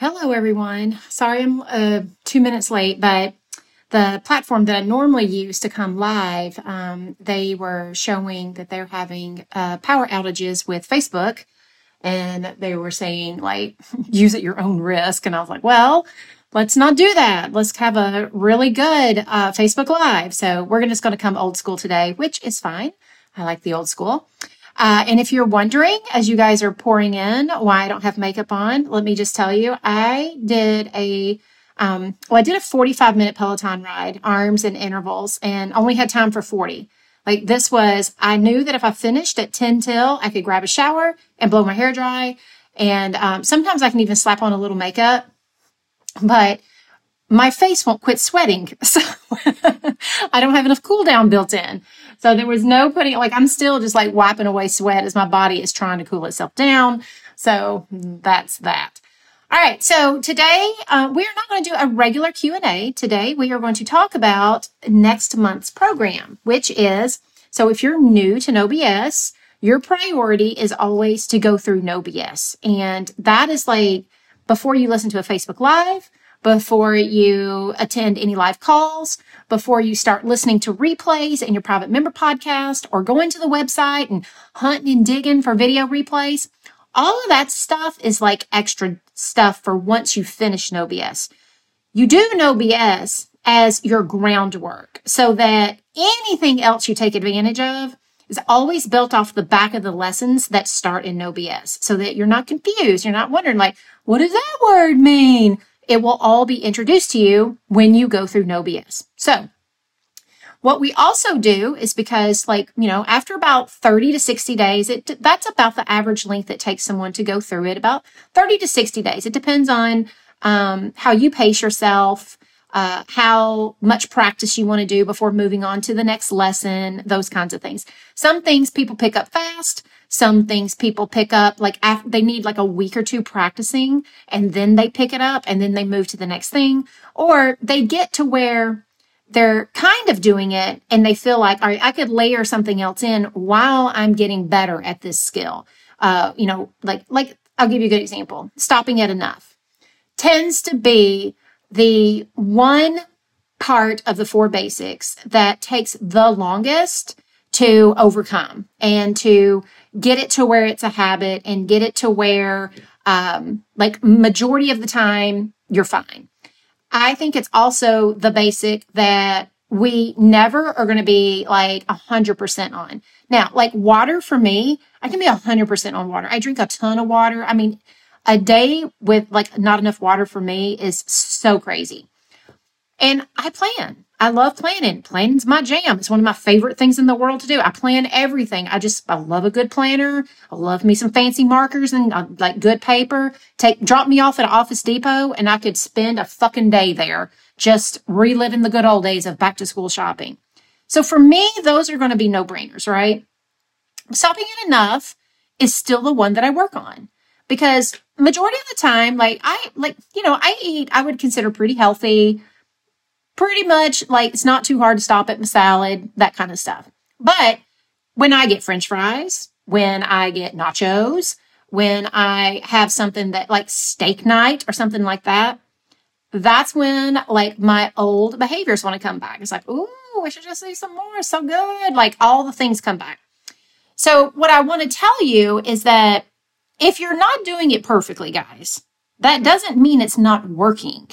Hello, everyone. Sorry I'm 2 minutes late, but the platform that I normally use to come live, they were showing that they're having power outages with Facebook, and they were saying, like, use at your own risk. And I was like, well, let's not do that. Let's have a really good Facebook Live. So we're just going to come old school today, which is fine. I like the old school. And if you're wondering, as you guys are pouring in, why I don't have makeup on, let me just tell you, I did a 45-minute Peloton ride, arms and intervals, and only had time for 40. I knew that if I finished at 10 till, I could grab a shower and blow my hair dry. And sometimes I can even slap on a little makeup, but my face won't quit sweating. So I don't have enough cool down built in. So there was no I'm still just like wiping away sweat as my body is trying to cool itself down. So that's that. All right. So today we are not going to do a regular Q&A. Today we are going to talk about next month's program, which is, so if you're new to No BS, your priority is always to go through No BS. And that is like before you listen to a Facebook Live, before you attend any live calls, before you start listening to replays in your private member podcast or going to the website and hunting and digging for video replays. All of that stuff is like extra stuff for once you finish No BS. You do No BS as your groundwork so that anything else you take advantage of is always built off the back of the lessons that start in No BS so that you're not confused. You're not wondering like, what does that word mean? It will all be introduced to you when you go through No BS. So what we also do is because after about 30 to 60 days, that's about the average length it takes someone to go through it, about 30 to 60 days. It depends on how you pace yourself, how much practice you want to do before moving on to the next lesson, those kinds of things. Some things people pick up fast. Some things people pick up after they need like a week or two practicing and then they pick it up and then they move to the next thing, or they get to where they're kind of doing it and they feel like, all right, I could layer something else in while I'm getting better at this skill. I'll give you a good example. Stopping at enough tends to be the one part of the 4 basics that takes the longest to overcome and to get it to where it's a habit and get it to where, majority of the time, you're fine. I think it's also the basic that we never are going to be 100% on. Now, like water for me, I can be 100% on water. I drink a ton of water. I mean, a day with not enough water for me is so crazy. And I plan. I love planning. Planning's my jam. It's one of my favorite things in the world to do. I plan everything. I love a good planner. I love me some fancy markers and good paper. Drop me off at Office Depot and I could spend a fucking day there just reliving the good old days of back to school shopping. So for me, those are going to be no-brainers, right? Stopping at enough is still the one that I work on because majority of the time, I eat, I would consider pretty healthy. Pretty much it's not too hard to stop at my salad, that kind of stuff. But when I get French fries, when I get nachos, when I have something that steak night or something like that, that's when my old behaviors want to come back. It's ooh, we should just eat some more. It's so good. All the things come back. So what I want to tell you is that if you're not doing it perfectly, guys, that doesn't mean it's not working.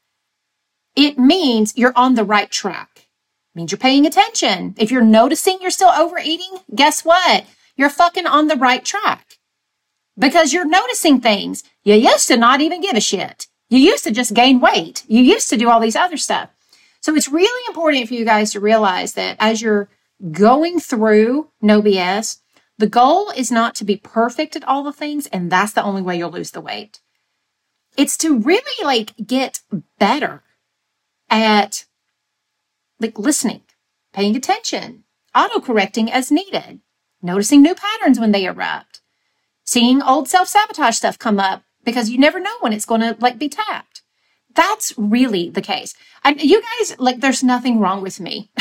It means you're on the right track. It means you're paying attention. If you're noticing you're still overeating, guess what? You're fucking on the right track because you're noticing things. You used to not even give a shit. You used to just gain weight. You used to do all these other stuff. So it's really important for you guys to realize that as you're going through No BS, the goal is not to be perfect at all the things, and that's the only way you'll lose the weight. It's to really get better at listening, paying attention, auto-correcting as needed, noticing new patterns when they erupt, seeing old self-sabotage stuff come up because you never know when it's going to be tapped. That's really the case. And you guys, there's nothing wrong with me.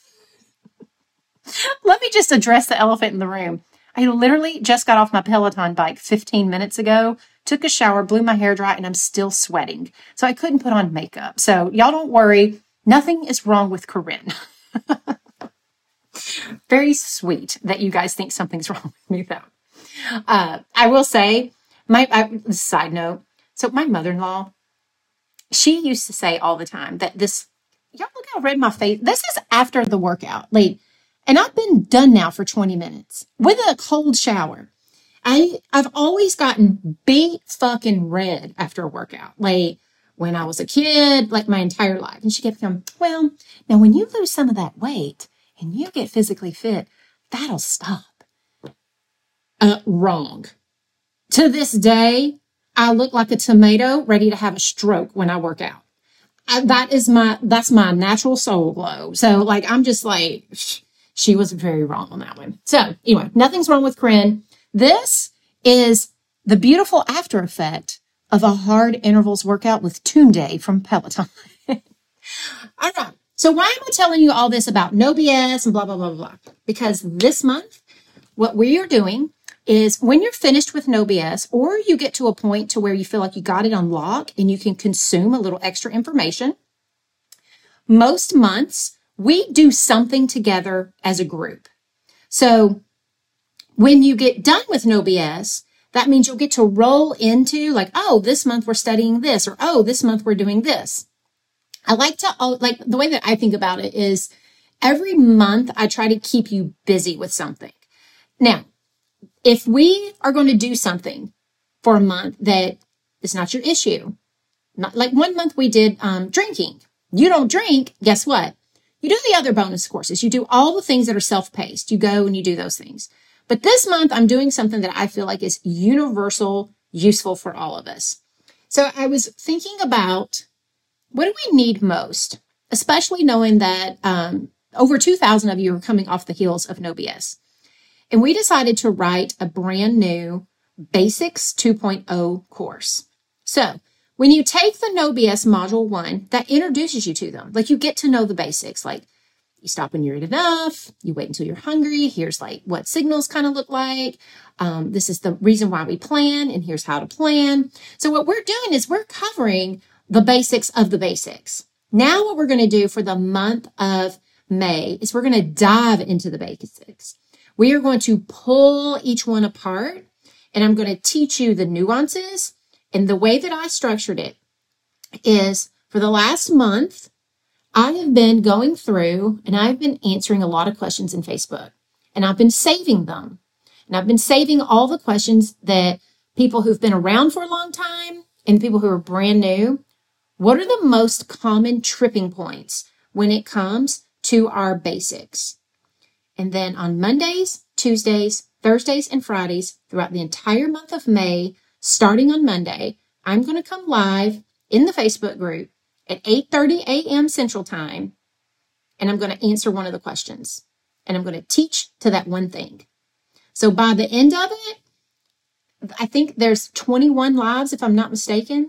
Let me just address the elephant in the room. I literally just got off my Peloton bike 15 minutes ago took a shower, blew my hair dry, and I'm still sweating. So I couldn't put on makeup. So y'all don't worry. Nothing is wrong with Corinne. Very sweet that you guys think something's wrong with me, though. I will say, side note, so my mother-in-law, she used to say all the time that y'all look how red my face, this is after the workout. Like, and I've been done now for 20 minutes with a cold shower. I've always gotten beet fucking red after a workout. Like when I was a kid, like my entire life. And she kept going, well, now when you lose some of that weight and you get physically fit, that'll stop. Wrong. To this day, I look like a tomato ready to have a stroke when I work out. That's my natural soul glow. So like, I'm just like, she was very wrong on that one. So anyway, nothing's wrong with Corinne. This is the beautiful after effect of a hard intervals workout with Tunde from Peloton. All right. So why am I telling you all this about no BS and blah, blah, blah, blah? Because this month, what we are doing is when you're finished with no BS, or you get to a point to where you feel like you got it on lock and you can consume a little extra information, most months we do something together as a group. So when you get done with no BS, that means you'll get to roll into like, oh, this month we're studying this, or oh, this month we're doing this. I like the way that I think about it is every month I try to keep you busy with something. Now, if we are going to do something for a month that is not your issue, not like 1 month we did drinking. You don't drink, guess what? You do the other bonus courses. You do all the things that are self-paced. You go and you do those things. But this month I'm doing something that I feel like is universal, useful for all of us. So I was thinking about what do we need most, especially knowing that over 2,000 of you are coming off the heels of No BS. And we decided to write a brand new Basics 2.0 course. So when you take the No BS Module 1, that introduces you to them. Like you get to know the basics, like you stop when you're eat enough, you wait until you're hungry, here's like what signals kind of look like. This is the reason why we plan, and here's how to plan. So what we're doing is we're covering the basics of the basics. Now what we're going to do for the month of May is we're going to dive into the basics. We are going to pull each one apart, and I'm going to teach you the nuances. And the way that I structured it is for the last month, I have been going through and I've been answering a lot of questions in Facebook, and I've been saving them. And I've been saving all the questions that people who've been around for a long time and people who are brand new. What are the most common tripping points when it comes to our basics? And then on Mondays, Tuesdays, Thursdays, and Fridays throughout the entire month of May, starting on Monday, I'm going to come live in the Facebook group at 8:30 a.m. Central Time, and I'm going to answer one of the questions. And I'm going to teach to that one thing. So by the end of it, I think there's 21 lives, if I'm not mistaken.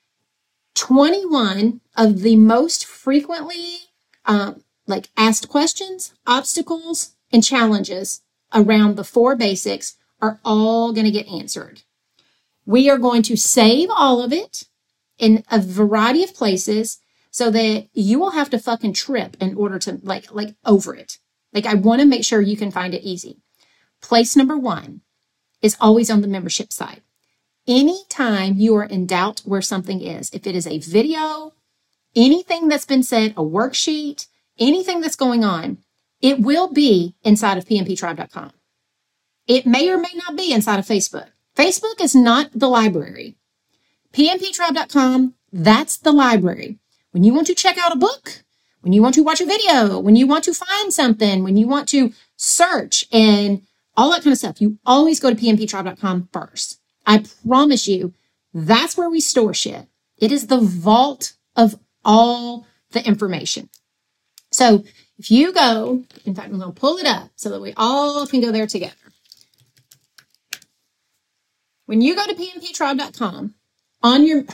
21 of the most frequently asked questions, obstacles, and challenges around the 4 basics are all going to get answered. We are going to save all of it in a variety of places so that you will have to fucking trip in order to like over it. Like I want to make sure you can find it easy. Place number 1 is always on the membership site. Anytime you are in doubt where something is, if it is a video, anything that's been said, a worksheet, anything that's going on, it will be inside of pmptribe.com. It may or may not be inside of Facebook. Facebook is not the library. pmptribe.com, that's the library. When you want to check out a book, when you want to watch a video, when you want to find something, when you want to search and all that kind of stuff, you always go to pmptribe.com first. I promise you, that's where we store shit. It is the vault of all the information. So if you go, in fact, I'm going to pull it up so that we all can go there together. When you go to pmptribe.com, on your,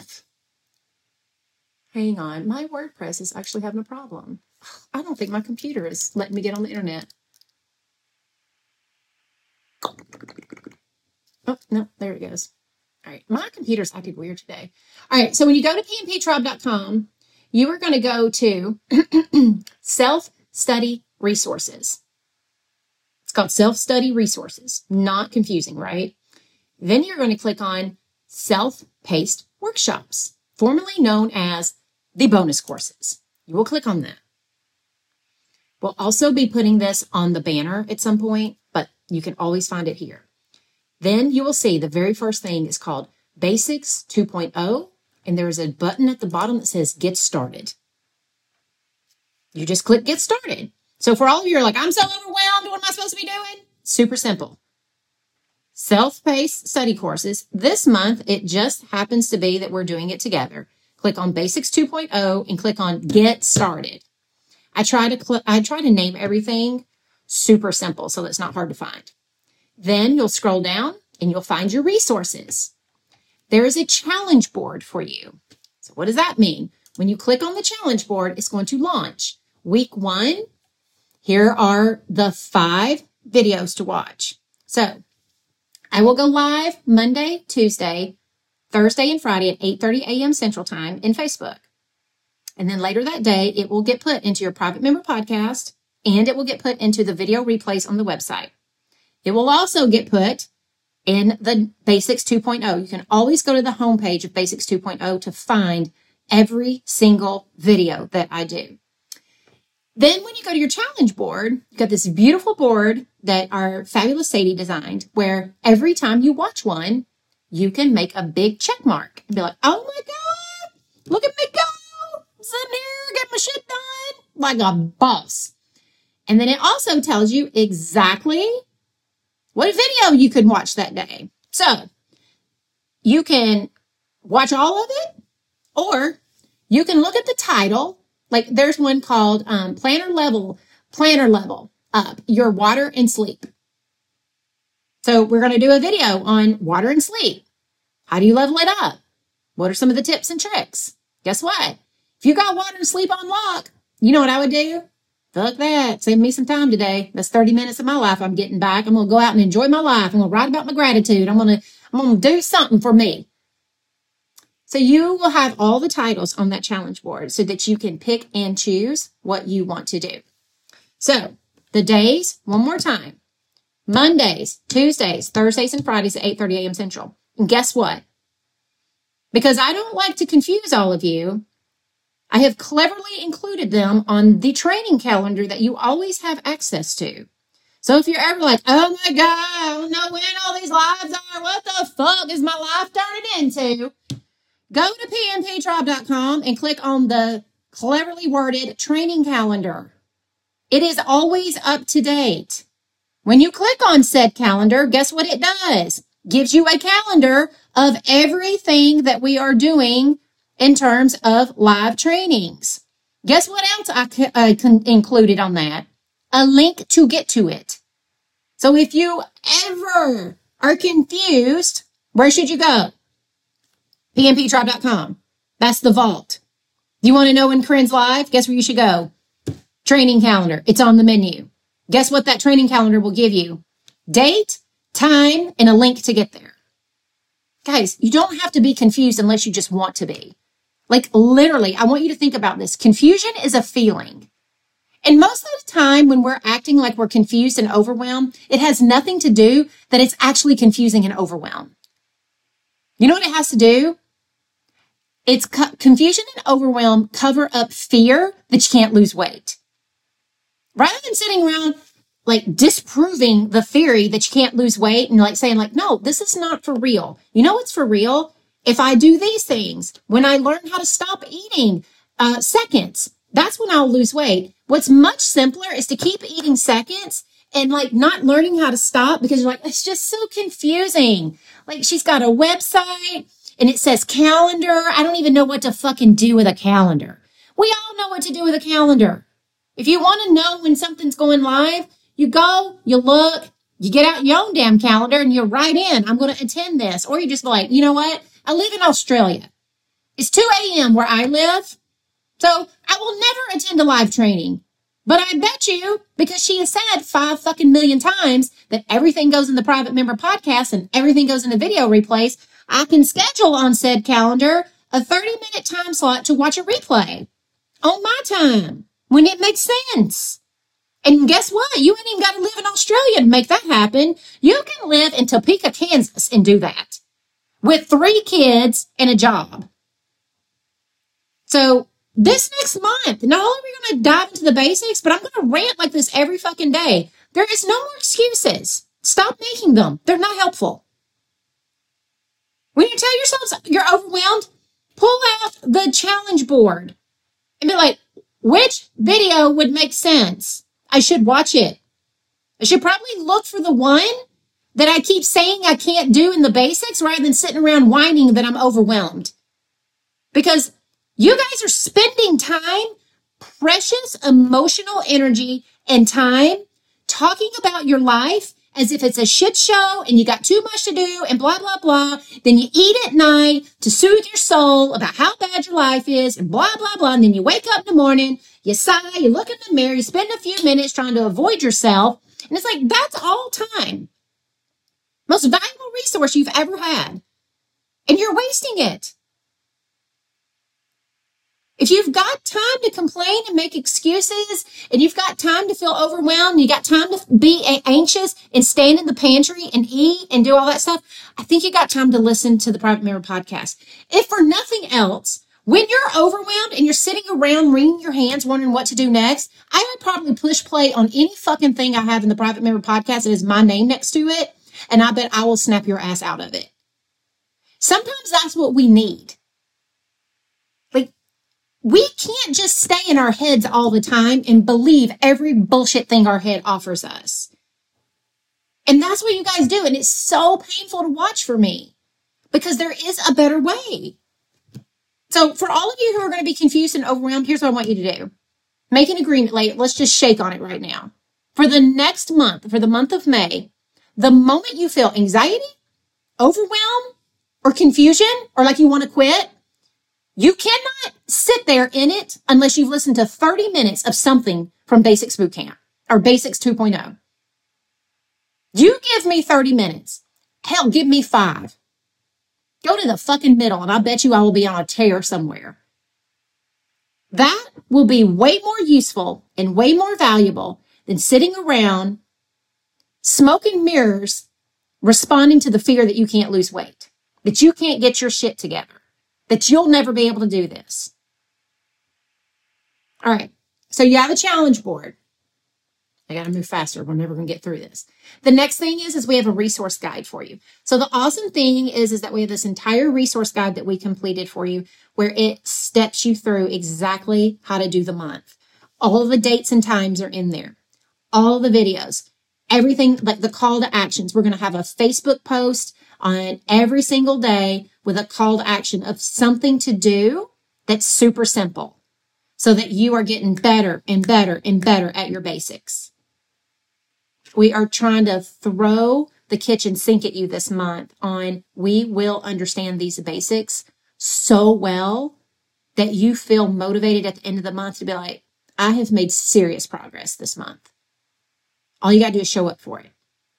hang on, my WordPress is actually having a problem. I don't think my computer is letting me get on the internet. Oh, no, there it goes. All right, my computer's acting weird today. All right, so when you go to pmptribe.com, you are going to go to self-study resources. It's called self-study resources. Not confusing, right? Then you're going to click on self-paced workshops, formerly known as the bonus courses. You will click on that. We'll also be putting this on the banner at some point, but you can always find it here. Then you will see the very first thing is called Basics 2.0, and there is a button at the bottom that says Get Started. You just click Get Started. So for all of you who are like, I'm so overwhelmed, what am I supposed to be doing? Super simple. Self-paced study courses. This month, it just happens to be that we're doing it together. Click on Basics 2.0 and click on Get Started. I try to name everything super simple so it's not hard to find. Then you'll scroll down and you'll find your resources. There is a challenge board for you. So what does that mean? When you click on the challenge board, it's going to launch. Week 1, here are the 5 videos to watch. So I will go live Monday, Tuesday, Thursday, and Friday at 8:30 a.m. Central Time in Facebook. And then later that day, it will get put into your private member podcast, and it will get put into the video replays on the website. It will also get put in the Basics 2.0. You can always go to the homepage of Basics 2.0 to find every single video that I do. Then when you go to your challenge board, you've got this beautiful board that our fabulous Sadie designed, where every time you watch one, you can make a big check mark and be like, oh my God, look at me go. I'm sitting here, getting my shit done like a boss. And then it also tells you exactly what video you could watch that day. So you can watch all of it, or you can look at the title. Like there's one called Planner Level Up Your Water and Sleep. So we're going to do a video on water and sleep. How do you level it up? What are some of the tips and tricks? Guess what? If you got water and sleep on lock, you know what I would do? Fuck that. Save me some time today. That's 30 minutes of my life I'm getting back. I'm going to go out and enjoy my life. I'm going to write about my gratitude. I'm going to do something for me. So you will have all the titles on that challenge board so that you can pick and choose what you want to do. So the days, one more time, Mondays, Tuesdays, Thursdays, and Fridays at 8:30 a.m. Central. And guess what? Because I don't like to confuse all of you, I have cleverly included them on the training calendar that you always have access to. So if you're ever like, oh my God, I don't know when all these lives are, what the fuck is my life turning into? Go to pmptribe.com and click on the cleverly worded training calendar. It is always up to date. When you click on said calendar, guess what it does? Gives you a calendar of everything that we are doing in terms of live trainings. Guess what else I included on that? A link to get to it. So if you ever are confused, where should you go? pmptribe.com. That's the vault. You want to know when Corinne's live? Guess where you should go? Training calendar. It's on the menu. Guess what that training calendar will give you? Date, time, and a link to get there. Guys, you don't have to be confused unless you just want to be. Like literally, I want you to think about this. Confusion is a feeling. And most of the time when we're acting like we're confused and overwhelmed, it has nothing to do that it's actually confusing and overwhelmed. You know what it has to do? It's confusion and overwhelm cover up fear that you can't lose weight. Rather than sitting around like disproving the theory that you can't lose weight and like saying like, no, this is not for real. You know what's for real? If I do these things, when I learn how to stop eating seconds, that's when I'll lose weight. What's much simpler is to keep eating seconds and like not learning how to stop because you're like, it's just so confusing. Like she's got a website and it says calendar. I don't even know what to fucking do with a calendar. We all know what to do with a calendar. If you want to know when something's going live, you go, you look, you get out your own damn calendar and you write in, I'm going to attend this. Or you just like, you know what? I live in Australia. It's 2 a.m. where I live. So I will never attend a live training. But I bet you, because she has said 5 fucking million times that everything goes in the private member podcast and everything goes in the video replays, I can schedule on said calendar a 30-minute time slot to watch a replay on my time when it makes sense. And guess what? You ain't even got to live in Australia to make that happen. You can live in Topeka, Kansas and do that with 3 kids and a job. So this next month, not only are we going to dive into the basics, but I'm going to rant like this every fucking day. There is no more excuses. Stop making them. They're not helpful. When you tell yourselves you're overwhelmed, pull out the challenge board and be like, which video would make sense? I should watch it. I should probably look for the one that I keep saying I can't do in the basics rather than sitting around whining that I'm overwhelmed. Because you guys are spending time, precious emotional energy and time talking about your life as if it's a shit show and you got too much to do and blah, blah, blah. Then you eat at night to soothe your soul about how bad your life is and blah, blah, blah. And then you wake up in the morning, you sigh, you look in the mirror, you spend a few minutes trying to avoid yourself. And it's like, that's all time. Most valuable resource you've ever had. And you're wasting it. If you've got time to complain and make excuses, and you've got time to feel overwhelmed, and you got time to be anxious and stand in the pantry and eat and do all that stuff, I think you got time to listen to the Private Member Podcast. If for nothing else, when you're overwhelmed and you're sitting around wringing your hands wondering what to do next, I would probably push play on any fucking thing I have in the Private Member Podcast that has my name next to it, and I bet I will snap your ass out of it. Sometimes that's what we need. We can't just stay in our heads all the time and believe every bullshit thing our head offers us. And that's what you guys do. And it's so painful to watch for me because there is a better way. So for all of you who are going to be confused and overwhelmed, here's what I want you to do. Make an agreement later. Let's just shake on it right now. For the next month, for the month of May, the moment you feel anxiety, overwhelm, or confusion, or like you want to quit, you cannot sit there in it unless you've listened to 30 minutes of something from Basics Bootcamp or Basics 2.0. You give me 30 minutes. Hell, give me 5. Go to the fucking middle and I bet you I will be on a tear somewhere. That will be way more useful and way more valuable than sitting around smoking mirrors, responding to the fear that you can't lose weight, that you can't get your shit together, that you'll never be able to do this. All right. So you have a challenge board. I got to move faster. We're never going to get through this. The next thing is we have a resource guide for you. So the awesome thing is that we have this entire resource guide that we completed for you where it steps you through exactly how to do the month. All of the dates and times are in there. All of the videos, everything like the call to actions. We're going to have a Facebook post on every single day with a call to action of something to do that's super simple so that you are getting better and better and better at your basics. We are trying to throw the kitchen sink at you this month on we will understand these basics so well that you feel motivated at the end of the month to be like, I have made serious progress this month. All you got to do is show up for it.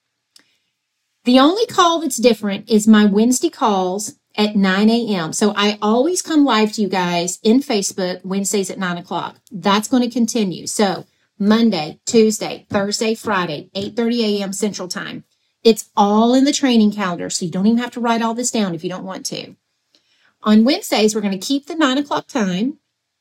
The only call that's different is my Wednesday calls at 9 a.m. So I always come live to you guys in Facebook Wednesdays at 9 o'clock. That's going to continue. So Monday, Tuesday, Thursday, Friday, 8:30 a.m. Central Time. It's all in the training calendar, so you don't even have to write all this down if you don't want to. On Wednesdays, we're going to keep the 9 o'clock time,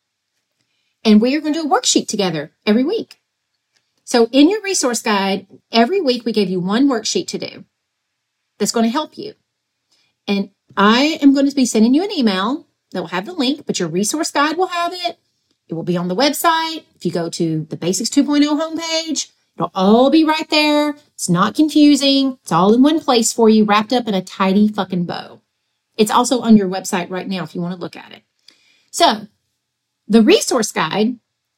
and we are going to do a worksheet together every week. So in your resource guide, every week we give you one worksheet to do that's going to help you. And I am going to be sending you an email that will have the link, but your resource guide will have it. It will be on the website. If you go to the Basics 2.0 homepage, it'll all be right there. It's not confusing. It's all in one place for you, wrapped up in a tidy fucking bow. It's also on your website right now if you want to look at it. So the resource guide,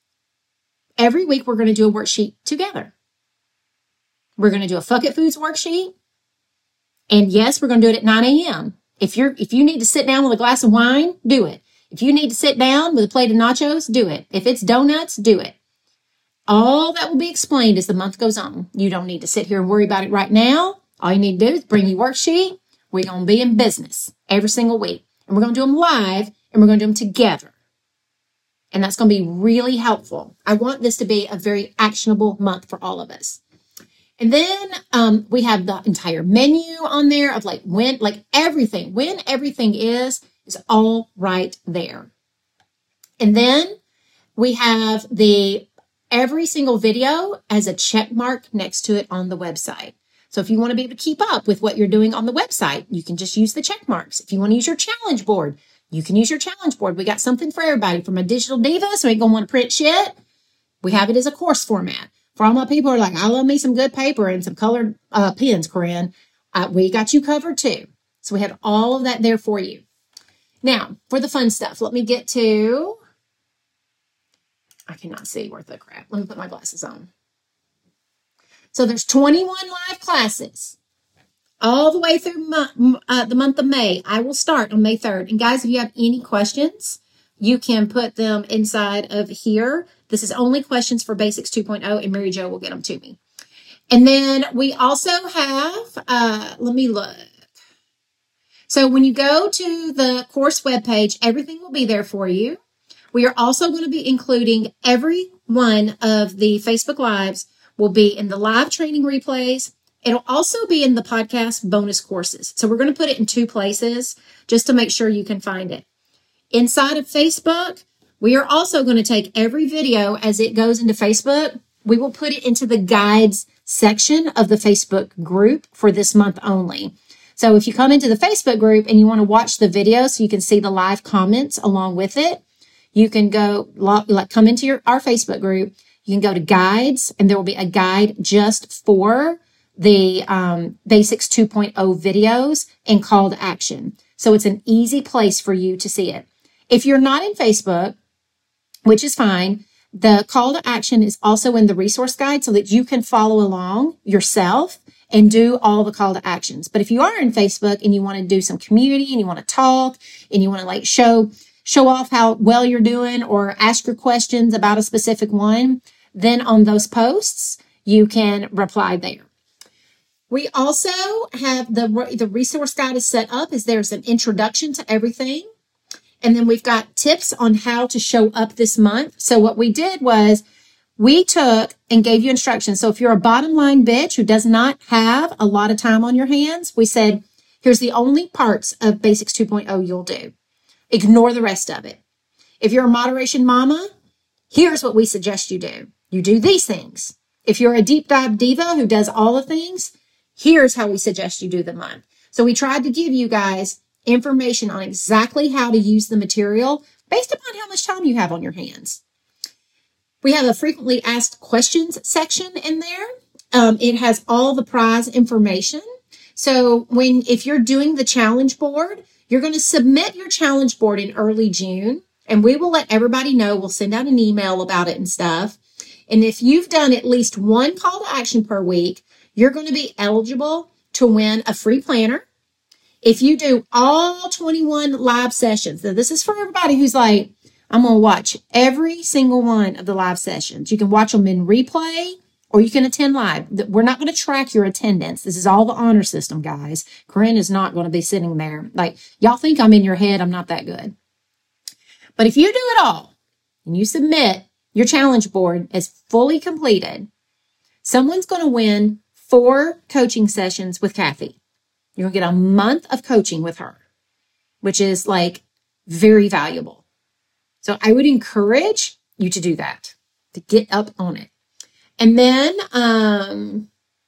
every week we're going to do a worksheet together. We're going to do a Fuck It Foods worksheet. And yes, we're going to do it at 9 a.m. If you need to sit down with a glass of wine, do it. If you need to sit down with a plate of nachos, do it. If it's donuts, do it. All that will be explained as the month goes on. You don't need to sit here and worry about it right now. All you need to do is bring your worksheet. We're going to be in business every single week. And we're going to do them live, and we're going to do them together. And that's going to be really helpful. I want this to be a very actionable month for all of us. And then we have the entire menu on there of when everything is all right there. And then we have every single video as a check mark next to it on the website. So if you want to be able to keep up with what you're doing on the website, you can just use the check marks. If you want to use your challenge board, you can use your challenge board. We got something for everybody, from a digital diva, so ain't gonna want to print shit. We have it as a course format. For all my people who are like, I love me some good paper and some colored pens, Corinne, we got you covered too. So we have all of that there for you. Now, for the fun stuff, let me get to, I cannot see worth the crap. Let me put my glasses on. So there's 21 live classes all the way through the month of May. I will start on May 3rd. And guys, if you have any questions, you can put them inside of here. This is only questions for Basics 2.0, and Mary Jo will get them to me. And then we also have, let me look. So when you go to the course webpage, everything will be there for you. We are also going to be including every one of the Facebook Lives will be in the live training replays. It'll also be in the podcast bonus courses. So we're going to put it in 2 places just to make sure you can find it. Inside of Facebook, we are also going to take every video as it goes into Facebook. We will put it into the guides section of the Facebook group for this month only. So if you come into the Facebook group and you want to watch the video so you can see the live comments along with it, you can go come into our Facebook group. You can go to guides, and there will be a guide just for the Basics 2.0 videos and call to action. So it's an easy place for you to see it. If you're not in Facebook, which is fine, the call to action is also in the resource guide so that you can follow along yourself and do all the call to actions. But if you are in Facebook and you want to do some community and you want to talk and you want to show off how well you're doing or ask your questions about a specific one, then on those posts, you can reply there. We also have the resource guide is set up as there's an introduction to everything. And then we've got tips on how to show up this month. So what we did was we took and gave you instructions. So if you're a bottom line bitch who does not have a lot of time on your hands, we said, here's the only parts of Basics 2.0 you'll do. Ignore the rest of it. If you're a moderation mama, here's what we suggest you do. You do these things. If you're a deep dive diva who does all the things, here's how we suggest you do the month. So we tried to give you guys information on exactly how to use the material based upon how much time you have on your hands. We have a frequently asked questions section in there. It has all the prize information. So if you're doing the challenge board, you're going to submit your challenge board in early June, and we will let everybody know. We'll send out an email about it and stuff. And if you've done at least one call to action per week, you're going to be eligible to win a free planner. If you do all 21 live sessions, now this is for everybody who's like, I'm going to watch every single one of the live sessions. You can watch them in replay or you can attend live. We're not going to track your attendance. This is all the honor system, guys. Corinne is not going to be sitting there. Like, y'all think I'm in your head. I'm not that good. But if you do it all and you submit your challenge board as fully completed, someone's going to win 4 coaching sessions with Kathy. You're going to get a month of coaching with her, which is very valuable. So I would encourage you to do that, to get up on it. And then,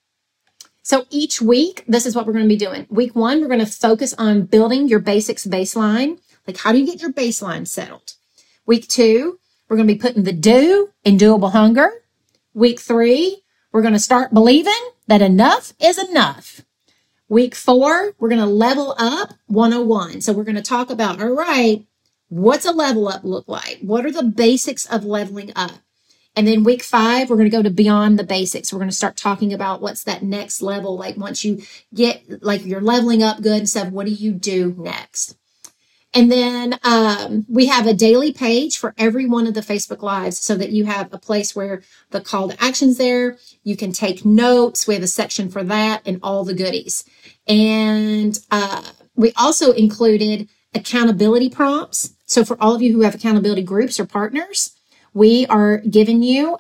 so each week, this is what we're going to be doing. Week 1, we're going to focus on building your basics baseline. Like, how do you get your baseline settled? Week 2, we're going to be putting the do in doable hunger. Week 3, we're going to start believing that enough is enough. Week 4, we're going to level up 101. So we're going to talk about, all right, what's a level up look like? What are the basics of leveling up? And then week 5, we're going to go to beyond the basics. We're going to start talking about what's that next level. Like, once you get, you're leveling up good and stuff, what do you do next? And then we have a daily page for every one of the Facebook Lives so that you have a place where the call to action's there. You can take notes. We have a section for that and all the goodies. And we also included accountability prompts. So for all of you who have accountability groups or partners, we are giving you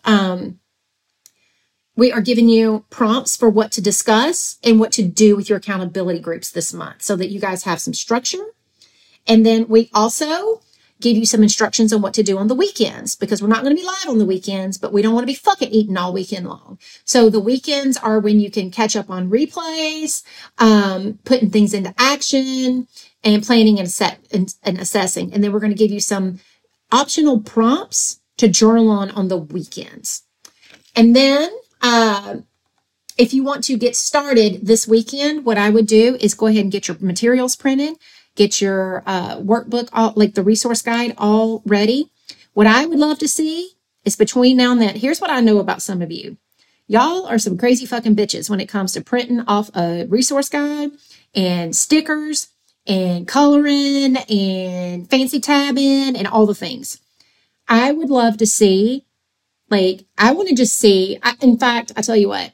prompts for what to discuss and what to do with your accountability groups this month so that you guys have some structure. And then we also give you some instructions on what to do on the weekends, because we're not going to be live on the weekends, but we don't want to be fucking eating all weekend long. So the weekends are when you can catch up on replays, putting things into action, and planning and assessing. And then we're going to give you some optional prompts to journal on the weekends. And then if you want to get started this weekend, what I would do is go ahead and get your materials printed, get your workbook, like the resource guide, all ready. What I would love to see is between now and then, here's what I know about some of you. Y'all are some crazy fucking bitches when it comes to printing off a resource guide and stickers and coloring and fancy tabbing and all the things. I would love to see, I want to just see, in fact, I tell you what,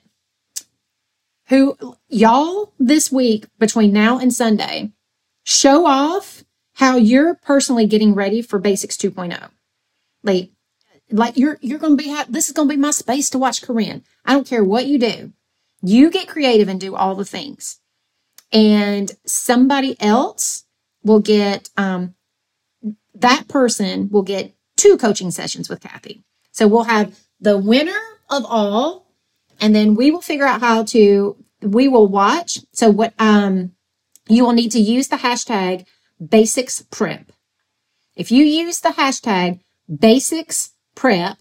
y'all this week between now and Sunday, show off how you're personally getting ready for Basics 2.0. You're going to be, this is going to be my space to watch Corinne. I don't care what you do. You get creative and do all the things. And somebody else will get, that person will get 2 coaching sessions with Kathy. So we'll have the winner of all, and then we will figure out we will watch. So what, you will need to use the hashtag Basics Prep. If you use the hashtag Basics Prep,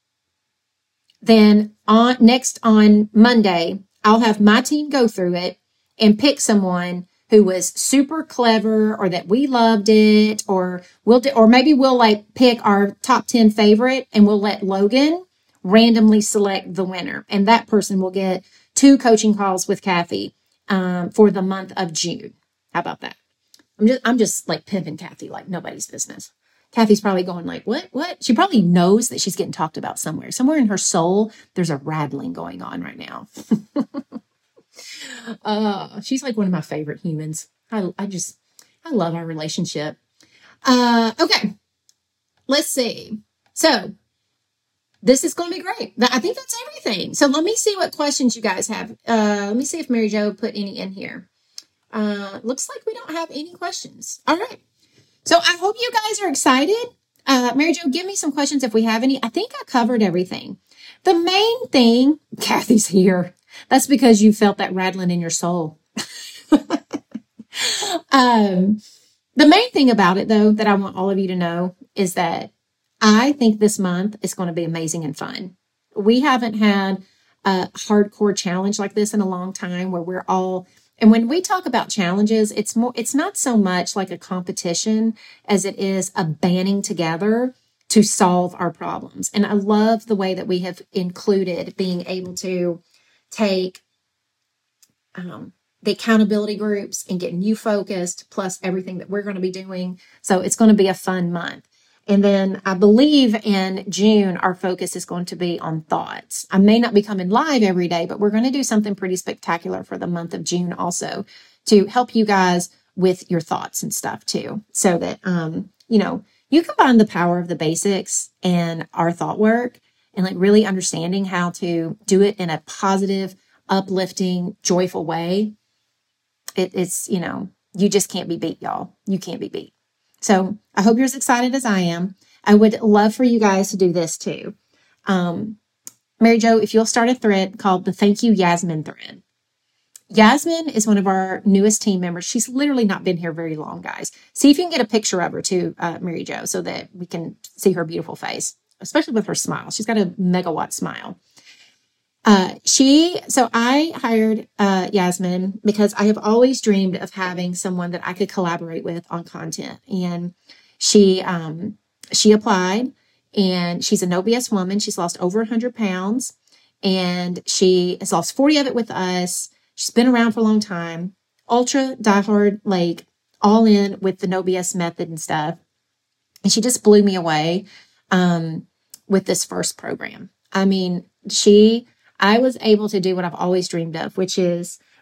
then on Monday, I'll have my team go through it and pick someone who was super clever, or that we loved it, or maybe we'll pick our top 10 favorite, and we'll let Logan randomly select the winner. And that person will get 2 coaching calls with Kathy for the month of June. How about that? I'm just pimping Kathy like nobody's business. Kathy's probably going what? She probably knows that she's getting talked about somewhere. Somewhere in her soul, there's a rattling going on right now. She's like one of my favorite humans. I love our relationship. Okay, let's see. So this is going to be great. I think that's everything. So let me see what questions you guys have. Let me see if Mary Jo put any in here. Looks like we don't have any questions. All right. So I hope you guys are excited. Mary Jo, give me some questions if we have any. I think I covered everything. The main thing, Kathy's here. That's because you felt that rattling in your soul. The main thing about it, though, that I want all of you to know is that I think this month is going to be amazing and fun. We haven't had a hardcore challenge like this in a long time, where we're all, and when we talk about challenges, it's not so much like a competition as it is a banding together to solve our problems. And I love the way that we have included being able to take the accountability groups and getting you focused, plus everything that we're going to be doing. So it's going to be a fun month. And then I believe in June, our focus is going to be on thoughts. I may not be coming live every day, but we're going to do something pretty spectacular for the month of June also to help you guys with your thoughts and stuff too. So that, you combine the power of the basics and our thought work and really understanding how to do it in a positive, uplifting, joyful way. It's, you just can't be beat, y'all. You can't be beat. So I hope you're as excited as I am. I would love for you guys to do this too. Mary Jo, if you'll start a thread called the Thank You Yasmin thread. Yasmin is one of our newest team members. She's literally not been here very long, guys. See if you can get a picture of her too, Mary Jo, so that we can see her beautiful face, especially with her smile. She's got a megawatt smile. So I hired Yasmin because I have always dreamed of having someone that I could collaborate with on content. And she applied, and she's a no BS woman. She's lost over 100 pounds, and she has lost 40 of it with us. She's been around for a long time, ultra diehard, all in with the no BS method and stuff. And she just blew me away with this first program. I mean, I was able to do what I've always dreamed of, which is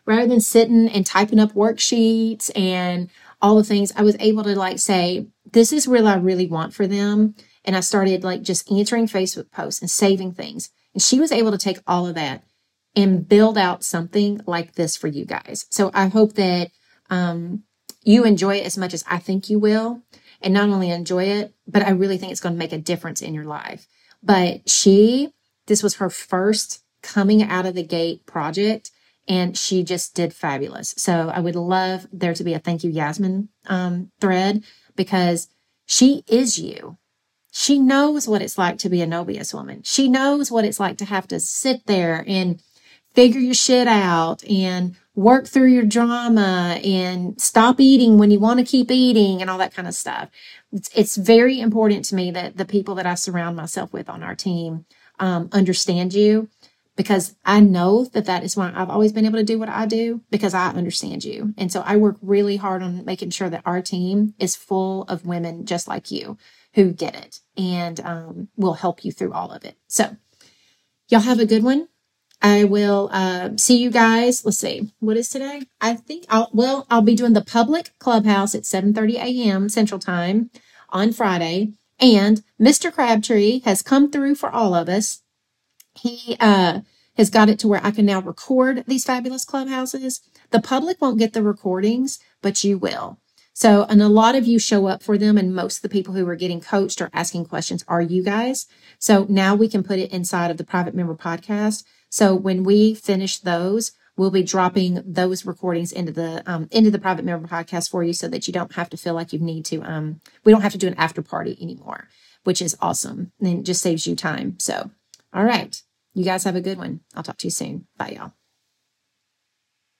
rather than sitting and typing up worksheets and all the things, I was able to like say, this is what I really want for them. And I started like just answering Facebook posts and saving things. And she was able to take all of that and build out something like this for you guys. So I hope that you enjoy it as much as I think you will. And not only enjoy it, but I really think it's going to make a difference in your life. But this was her first coming out of the gate project, and she just did fabulous. So I would love there to be a thank you, Yasmin thread, because she is you. She knows what it's like to be a no BS woman. She knows what it's like to have to sit there and figure your shit out and work through your drama and stop eating when you want to keep eating and all that kind of stuff. It's very important to me that the people that I surround myself with on our team understand you, because I know that is why I've always been able to do what I do, because I understand you. And so I work really hard on making sure that our team is full of women just like you who get it and will help you through all of it. So y'all have a good one. I will see you guys. Let's see. What is today? I think I'll be doing the public clubhouse at 7:30 a.m. Central Time on Friday. And Mr. Crabtree has come through for all of us. He has got it to where I can now record these fabulous clubhouses. The public won't get the recordings, but you will. So, and a lot of you show up for them, and most of the people who are getting coached or asking questions are you guys. So now we can put it inside of the private member podcast. So when we finish those, we'll be dropping those recordings into the private member podcast for you, so that you don't have to feel like you need to, we don't have to do an after party anymore, which is awesome. And it just saves you time. So, all right. You guys have a good one. I'll talk to you soon. Bye, y'all.